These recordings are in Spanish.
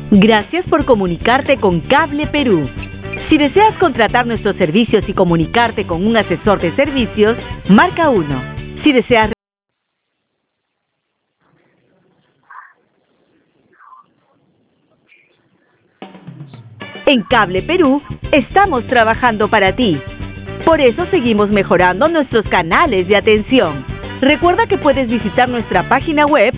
Gracias por comunicarte con Cable Perú. Si deseas contratar nuestros servicios y comunicarte con un asesor de servicios, marca 1. Si deseas... En Cable Perú, estamos trabajando para ti. Por eso seguimos mejorando nuestros canales de atención. Recuerda que puedes visitar nuestra página web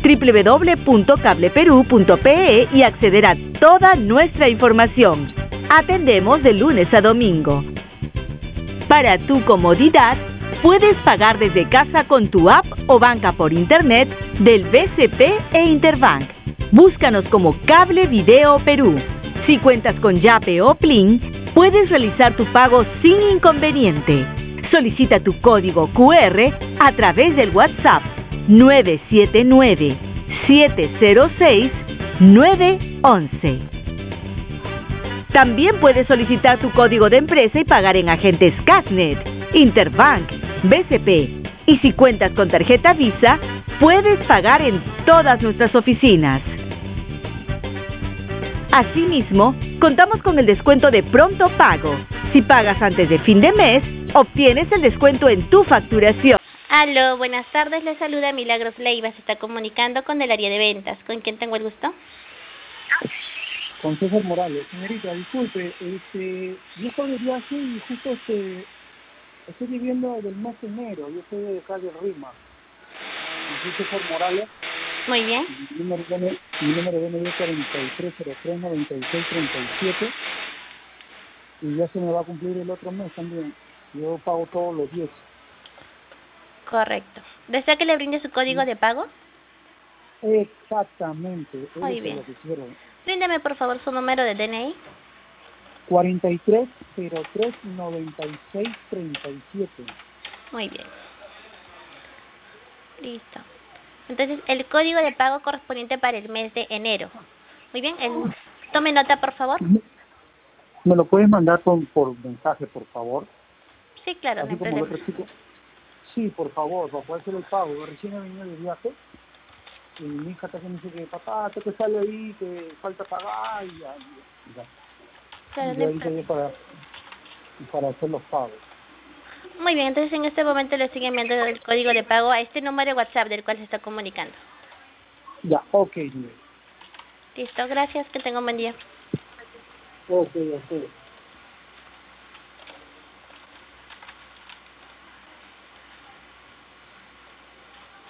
www.cableperú.pe y acceder a toda nuestra información. Atendemos de lunes a domingo. Para tu comodidad, puedes pagar desde casa con tu app o banca por internet del BCP e Interbank. Búscanos como Cable Video Perú. Si cuentas con Yape o Plin, puedes realizar tu pago sin inconveniente. Solicita tu código QR a través del WhatsApp 979-706-911. También puedes solicitar tu código de empresa y pagar en agentes Casnet, Interbank, BCP. Y si cuentas con tarjeta Visa, puedes pagar en todas nuestras oficinas. Asimismo, contamos con el descuento de pronto pago. Si pagas antes de fin de mes, obtienes el descuento en tu facturación. Aló, buenas tardes, les saluda Milagros Leiva, se está comunicando con el área de ventas. ¿Con quién tengo el gusto? Con César Morales. Señorita, disculpe, yo estoy de viaje y justo estoy viviendo del mes de enero, yo soy de acá de Rima. Soy César Morales. Muy bien. Mi número de DNI es 4303-9637 y ya se me va a cumplir el otro mes también. Yo pago todos los 10. Correcto. ¿Desea que le brinde su código de pago? Exactamente. Muy bien. Lo que quiero. Bríndeme, por favor, su número de DNI. 4303-9637. Muy bien. Listo. Entonces, el código de pago correspondiente para el mes de enero. Muy bien. Tome nota, por favor. ¿Me lo puedes mandar por mensaje, por favor? Sí, claro. Así como el otro chico. Sí, por favor, para poder hacer el pago. Recién he venido de viaje y mi hija también me dice que papá, ¿qué te sale ahí? Que falta pagar y ya. Claro, Y ahí te para hacer los pagos. Muy bien, entonces en este momento le estoy enviando el código de pago a este número de WhatsApp del cual se está comunicando. Ya, ok. Listo, gracias, que tenga un buen día. Ok, ok.